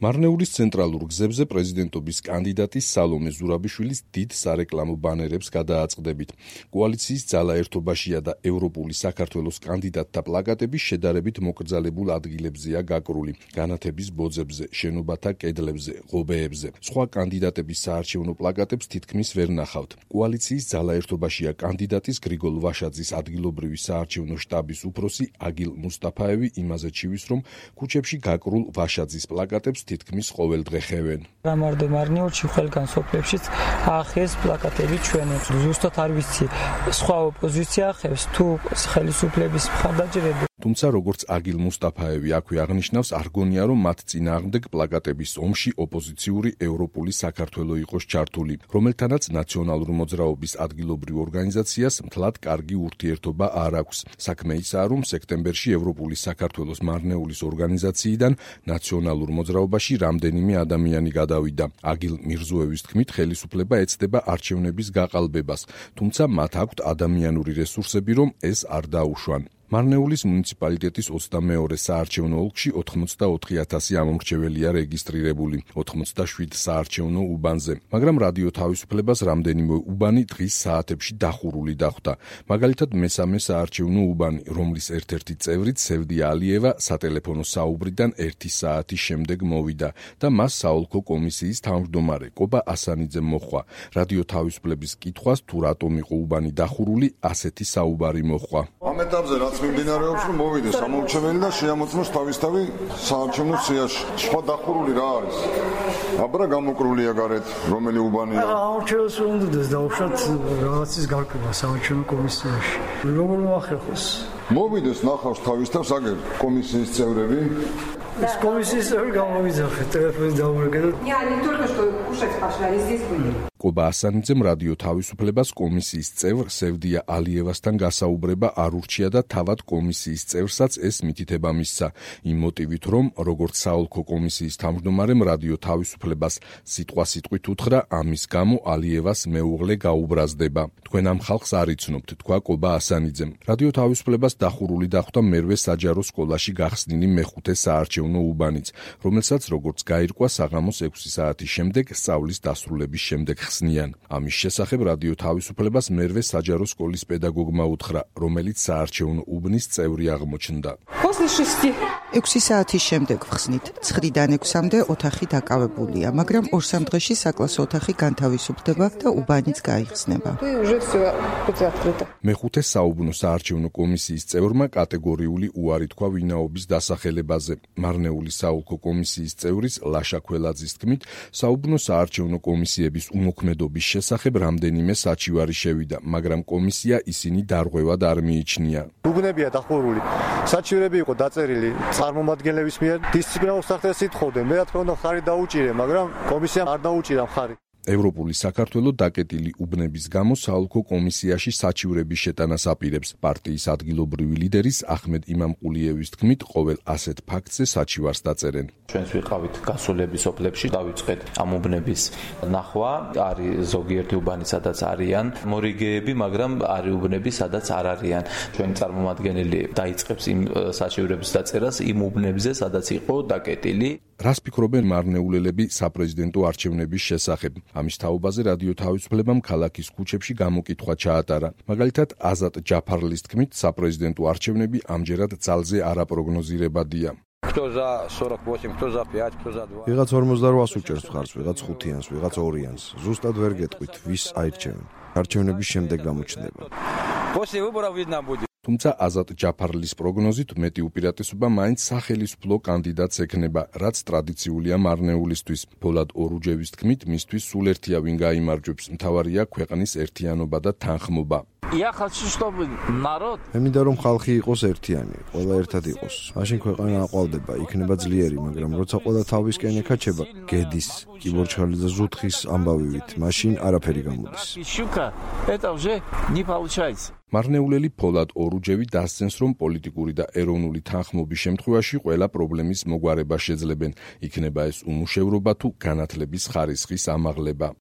მარნეულის ცენტრალურ გზებზე პრეზიდენტობის კანდიდატი სალომე ზურაბიშვილის დიდ სარეკლამო ბანერებს გადააწყდებით. კოალიციის ძალა ერთობაშია და ევროპული საქართველოს კანდიდატთა პლაკატები შედარებით მოკრძალებულ ადგილებზეა გაკრული. განათების ბოძებზე, შენობათა კედლებზე, ღობეებზე. სხვა კანდიდატების საარჩევნო პლაკატებს თითქმის ვერ ნახავთ. კოალიციის ძალა ერთობაშია კანდიდატის გრიგოლ ვაშაძის ადგილობრივი საარჩევნო შტაბის უფროსი აგილ მუსტაფაევი იმაზე ჩივის, რომ ქუჩებში გაკრულ ვაშაძის პლაკატებს თითქმის ყოველდღე ხევენ. რამარდო მარნეულში ყველგან სოფლებშიც აახეს პლაკატები ჩვენებს. ზუსტად არ ვიცი სხვა ოპოზიცია ახევს თუ ხელისუფლების მხარდაჭერები. თუმცა როგორც აგილ მუსტაფაევი აქვე აღნიშნავს, არ გონია რომ მათ წინააღმდეგ პლაკატების ომში ოპოზიციური ევროპული საქართველო იყოს ჩართული, რომელთანაც ნაციონალური მოძრაობის ადგილობრივ ორგანიზაციას მთლად კარგი ურთიერთობა არ აქვს. საქმე ისაა, რომ სექტემბერში ევროპული საქართველოს მარნეულის ორგანიზაციიდან ნაციონალურ მოძრაობაში რამდენიმე ადამიანი გადავიდა. აგილ მირზოევის თქმით, ხელისუფლება ეცდება არჩევნების გაყალბებას, თუმცა მათ აქვთ ადამიანური რესურსები, რომ ეს არ დაუშვან. მარნეულის მუნიციპალიტეტის 22 საარჩევნო ოლქში 84,000 ამომრჩეველია რეგისტრირებული 87 საარჩევნო უბანზე, მაგრამ რადიო თავისუფლებას რამდენიმე უბანი დღის საათებში დახურული დახვდა. მაგალითად, მესამე საარჩევნო უბანი, რომლის ერთ-ერთი წევრიც სევდია ალიევა სატელეფონო საუბრიდან 1 საათის შემდეგ მოვიდა და მას საოლქო კომისიის თავმჯდომარე კობა ასანიძემ მოჰყვა. რადიო თავისუფლების კითხვას თუ რატომ იყო უბანი დახურული, ასეთი საუბარი მოჰყვა. ამ ეტაპზე რაც მიმდინარეობს, რომ მოვიდეს ამომრჩეველი და შეამოწმოს თავისთავი საარჩევნო სიაში. სხვა დახურული რა არის? აბრა გამოკრულია გარეთ, რომელი უბანია? ამომრჩეველს უნდა დაუშვათ რაღაცის გარკვევა საარჩევნო კომისიაში. როგორ მოახერხოს? მოვიდეს ნახავს თავისთავს აგერ კომისიის წევრები. ეს კომისიის წევრი გამოვიძახეთ, ტელეფონი დაურეკეთ. Я не только что кушать пошла, и здесь были. კობა ასანიძემ რადიო თავისუფლებას კომისიის წევრ სევდია ალიევასთან გასაუბრება არ ურჩია და თავად კომისიის წევრსაც ეს მითითება მისცა, იმ მოტივით, რომ როგორც საოლქო კომისიის თავმჯდომარემ რადიო თავისუფლებას სიტყვასიტყვით უთხრა, ამის გამო ალიევას მეუღლე გაუბრაზდება. თქვენ ამ ხალხს არ იცნობთ, თქვა კობა ასანიძემ. რადიო თავისუფლებას დახურული დახვდა მერვე საჯარო სკოლაში გახსნილი მეხუთე საარჩევნო უბანიც, რომელსაც როგორც გაირკვა საღამოს 6 საათის შემდეგ სწავლის დასრულების შემდეგ ხსნიან. ამის შესახებ რადიო თავისუფლებას მერვე საჯარო სკოლის პედაგოგმა უთხრა, რომელიც საარჩევნო უბნის წევრი აღმოჩნდა. 6 საათის შემდეგ ვხსნით. 9-დან 6-მდე ოთახი დაკავებულია, მაგრამ 2-3 დღეში საკლასო ოთახი განთავისუფლდება და უბანიც გაიხსნება. მეხუთე საუბნო საარჩევნო კომისიის წევრმა კატეგორიული უარი თქვა ვინაობის დასახელებაზე. მარნეულის საოლქო კომისიის წევრის ლაშა ქველაძის თქმით, საუბნო საარჩევნო კომისიების უმოქმედობის შესახებ რამდენიმე საჩივარი შევიდა, მაგრამ კომისია ისინი დარღვევად არ მიიჩნია. უბნებია დახურული. საჩივრები იყო დაწერილი წარმომადგენლების მიერ. დისციპლინარულ სახეს ითხოვდნენ. მე რა თქმა უნდა ხარი დაუჭირე, მაგრამ კომისიამ არ დაუჭირა ხარი. ევროპული საქართველო დაკეტილი უბნების გამო საოლქო კომისიაში საჩივრების შეტანას აპირებს. პარტიის ადგილობრივი ლიდერის ახმედ იმამყულიევის თქმით, ყოველ ასეთ ფაქტზე საჩივარს დაწერენ. ჩვენს ვიყავით გასულების სოფლებში, დავიწყეთ ამ უბნების ნახვა. არის ზოგიერთი უბანი, სადაც არიან მორიგეები, მაგრამ არის უბნები, სადაც არ არიან. ჩვენი წარმომადგენელი დაიწყებს იმ საჩივრების დაწერას იმ უბნებზე, სადაც იყო დაკეტილი. რას ფიქრობენ მარნეულელები საპრეზიდენტო არჩევნების შესახებ? ამის თაობაზე რადიო თავისუფლებამ ქალაქის ქუჩებში გამოკითხვა ჩაატარა. მაგალითად, აზატ ჯაფარლის თქმით, საპრეზიდენტო არჩევნები ამჯერად ძალზე არაპროგნოზირებადია. ვიღაც 48 უჭერს მხარს, ვიღაც 5-იანს, ვიღაც 2-იანს. ზუსტად ვერ გეტყვით, ვის აირჩევენ. არჩევნების შემდეგ გამოჩნდება. თუმცა აზატ ჯაფარლის პროგნოზით მეტი უპირატესობა მაინც სახელისუფლო კანდიდატს ექნება, რაც ტრადიციულია მარნეულისთვის. ფოლად ორუჯევის თქმით, მისთვის სულ ერთია ვინ გაიმარჯვებს, მთავარია ქვეყნის ერთიანობა და თანხმობა. მე მინდა რომ ხალხი იყოს ერთიანი, ყველა ერთად იყოს. მაშინ ქვეყანა აყვავდება, იქნება ძლიერი, მაგრამ როცა ყველა თავისკენ ეკაჩება, გედის, კიბორჩხალის და ზუთხის ამბავივით, მაშინ არაფერი გამოდის. მარნეულელი ფოლად ორუჯევი დასცენს, რომ პოლიტიკური და ეროვნული თანხმობის შემთხვევაში ყველა პრობლემის მოგვარება შეძლებენ. იქნება ეს უმუშევრობა თუ განათლების ხარისხის ამაღლება.